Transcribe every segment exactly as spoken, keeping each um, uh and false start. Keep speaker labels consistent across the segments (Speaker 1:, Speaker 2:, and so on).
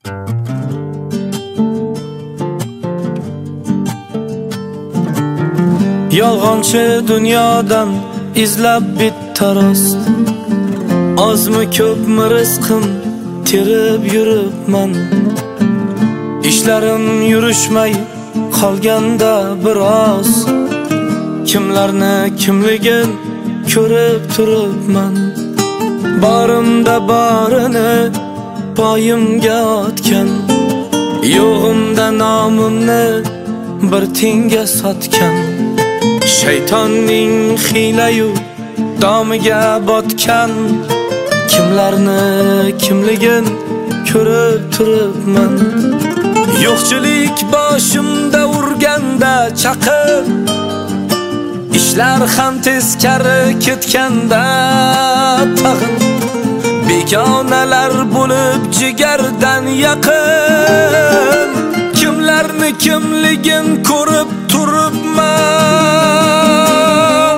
Speaker 1: Yolg'onchi dunyodan izlab bitta rost, ozmi ko'pmi rizqim terib yuribman. Ishlarim yurishmay qolganda biroz, kimlarni kimligin ko'rib turibman. Borimda borini poyimga otgan, yo'g'imda nomimni bir tinga sotgan. Shaytonning hiylayu domiga botgan, kimlarni kimligin ko'rib turibman. Yo'qchilik boshimda urganda chaqib, ishlar ham teskari ketganda tag'in, begonalar bo'lib jigardan yaqin, kimlarni kimligin ko'rib turibman.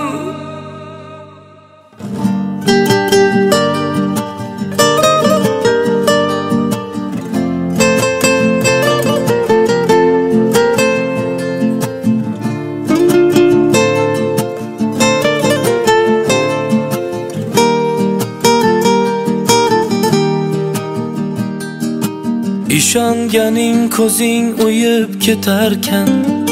Speaker 1: Ishonganing ko'zing uyib ketarkan,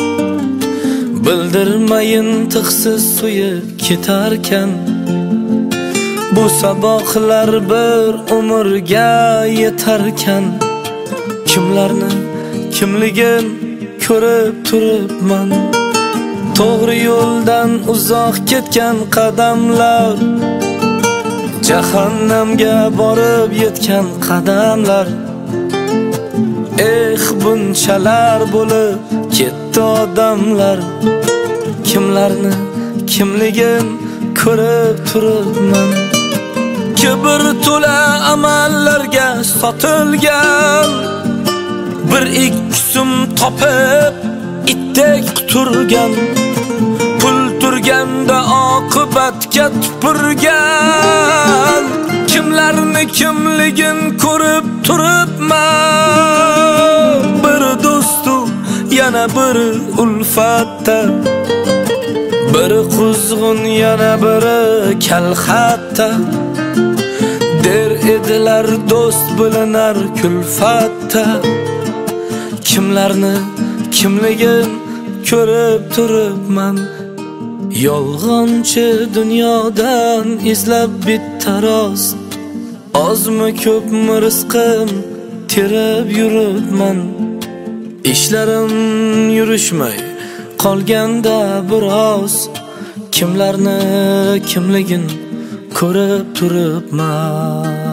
Speaker 1: bildirmayin tig'siz suyib ketarkan. Bu saboqlar bir umrga yetarkan, kimlarni kimligin ko'rib turibman. To'g'ri yo'ldan uzoq ketgan qadamlar, jahannamga borib yetgan qadamlar. Eh, bunchalar bo'lib ketdi odamlar, kimlarni kimligin ko'rib turibman. Kibr to'la amallarga sotilgan, bir ikki so'm topib itdek quturgan, pul turganda oqibatga tupurgan, kimlarni kimligin ko'rib turibman. Bir do'stu yana biri ulfatda, biri quzg'un yana biri kalxatda. Der edilar do'st bilinar kulfatda, kimlarni kimligin ko'rib turibman. Yolg'onchi dunyodan izlab bitta rost, ozmi ko'pmi rizqim terib yuribman. Ishlarim yurishmay qolganda biroz, kimlarni kimligin ko'rib turibman.